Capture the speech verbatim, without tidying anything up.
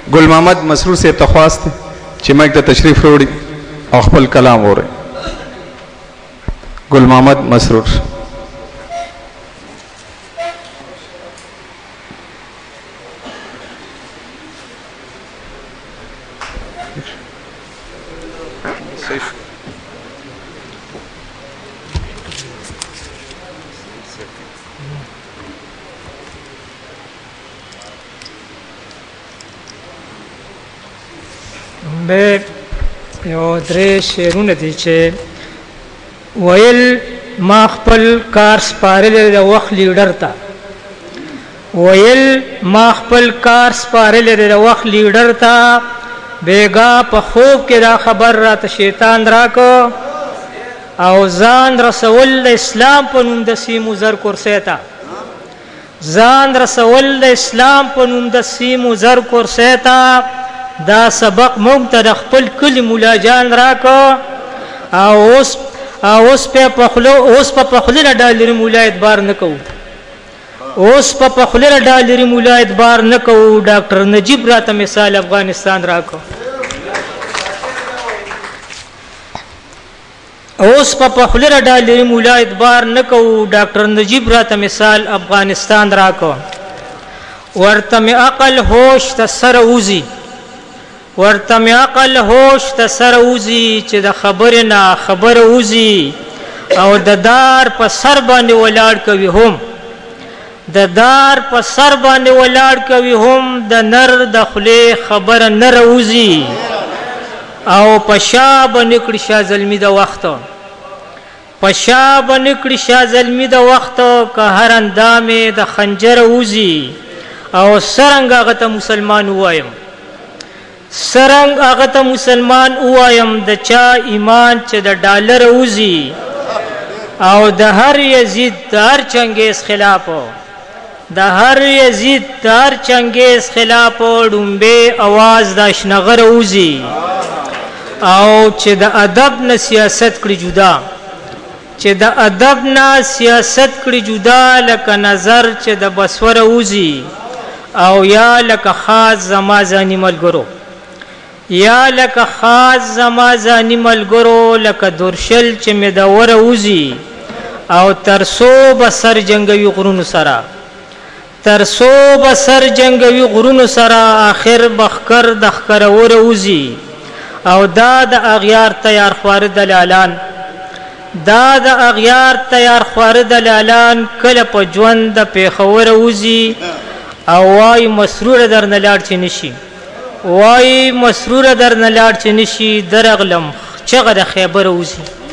ګل محمد مسرور صاحب ته خواست چې مایک ته تشریف وروړي او خپل کلام وره. ګل محمد مسرور. به یو درې شعرونه دي چې ویل ما خپل کار سپارلی د وخت لیډر ته ویل ما خپل کار سپارلی د وخت لیډر ته بیګا په خوب کې دا خبر راته شیطان راکو او ځان رسول د اسلام په نوم د سیمو زر کرسی ته ځان رسول د اسلام په نوم د سیمو زر کرسی ته دا سبق مونږ ته د خپل کلي مولا جان راکو او اوس اوس په پخلو اوس په پخلو ډالري مولا اعتبار نه کوو اوس په پخلو ډالري مولا اعتبار نه کوو ډاکټر نجیب راته مثال افغانستان راکو اوس په پخلو ډالري مولا اعتبار نه کوو ډاکټر نجیب راته مثال افغانستان راکو ورته می عقل هوش ته سره وزي ورته می عقل هوش ته سره وزي چې د خبرې نه خبره وزي او د دار په سر باندې ولاړ کوي هم د دار په سر باندې ولاړ کوي هم د نر د خولې خبره نه راوزي او په شا باندې کړي شاه زلمي د وخت په شا باندې کړي شاه زلمي د وخت که هر اندامې د خنجر وزي او سرنګ هغه ته مسلمان وایم سرنګ هغه ته مسلمان وایم د چا ایمان چې د ډالر وزي او د هر یزید د هر چنګیز خلاف د هر یزید د هر چنګیز خلاف ډومبه आवाज د شنغر وزي او چې د ادب نه سیاست کړی جدا چې د ادب نه سیاست کړی جدا لکه نظر چې د بسور وزي او یا لکه خاص زما ځاني ملګرو یا لکه خاص زما ځاني ملګرو لکه درشل چې مې د وره وزي او ترسو بسر جنگوي غرونو سره ترسو بسر جنگوي غرونو سره آخر بخکر د خکر وره وزي او دا د اغیار تیار خوار دلالان دا د اغیار تیار خوار دلالان کله په ژوند د پیښور وزي او وای مسرور در نه لاړ چې نشي وای مسرور در نه لاړ چې نشي درغلم چغه د خیبر وزي